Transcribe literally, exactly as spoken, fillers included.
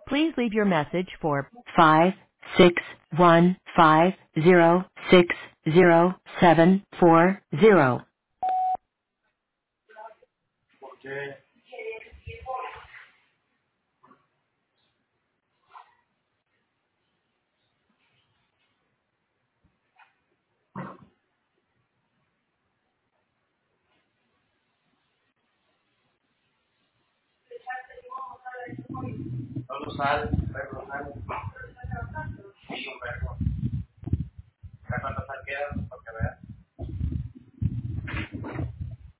Please leave your message for five six one five zero six zero seven four zero. Porque solo sal, perro sal, y un perro. ¿Cuánto sal queda?